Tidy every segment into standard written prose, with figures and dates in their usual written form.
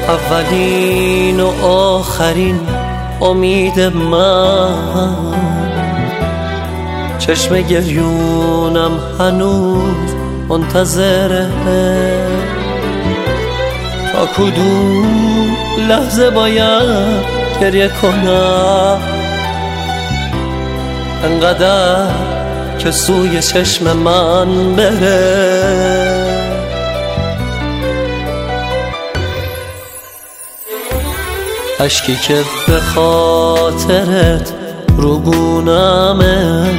اولین و آخرین امید من، چشم گریونم هنوز منتظره تا کدوم لحظه باید گریه کنم انقدر که سوی چشم من بره. اشکی که به خاطرت روگونمه،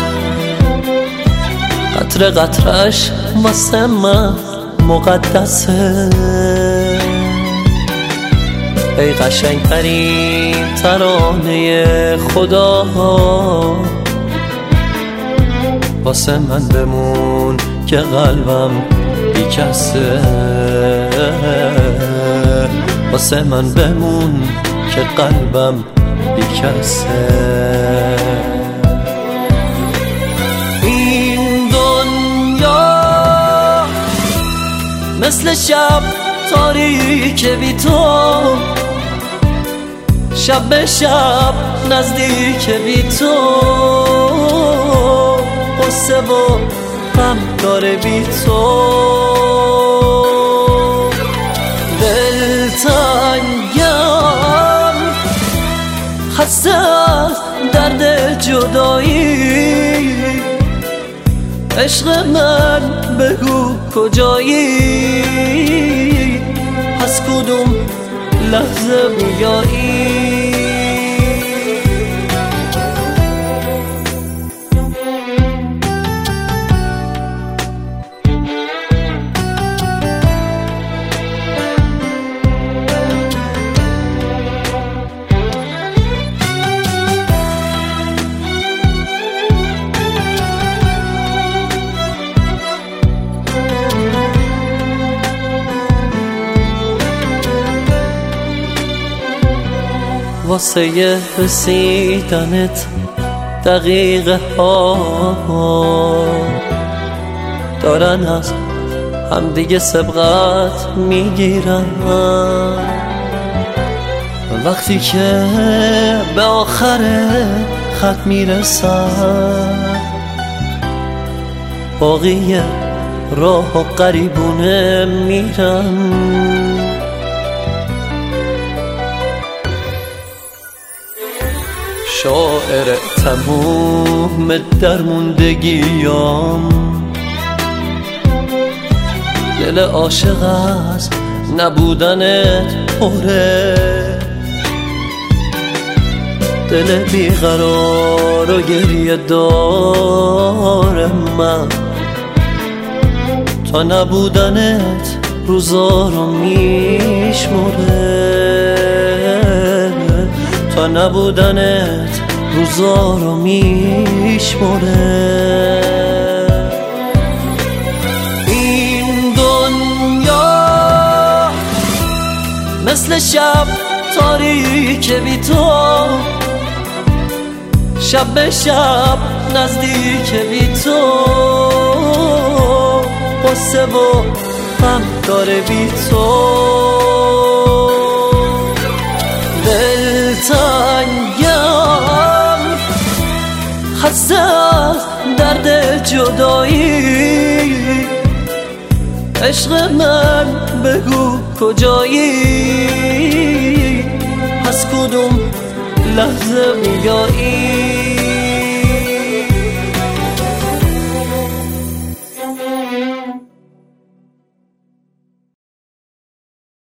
قطره قطرش واسه من مقدسه. ای قشنگ ترین ترانه خدا، واسه من بمون که قلبم بی کسه. واسه من بمون که قلبم بی کسه. این دنیا مثل شب تاریک بی تو، شب به شب نزدیک بی تو، قصه و غم داره بی تو. دلتنگم خسته از درد جدایی، عشق من بگو کجایی، از کدوم لحظه بیایی. واسه رسیدنت دقیقه ها دارن از همدیگه سبقت میگیرن. وقتی که به آخر خط میرسن، باقی راه و قریبونه میرن. شاعر تموم درموندگیام، دل عاشق از نبودنت پره، دل بیقرار و گریه دار من، تا نبودنت روزا رو میشمره، تا نبودنت روزا رو میشمره. این دنیا مثل شب تاریک بی تو، شب به شب نزدیک بی تو، قصه و غم داره بی تو. دلتنگم خسته از درد جدایی، عشق من بگو کجایی، از کدوم لحظه بیایی.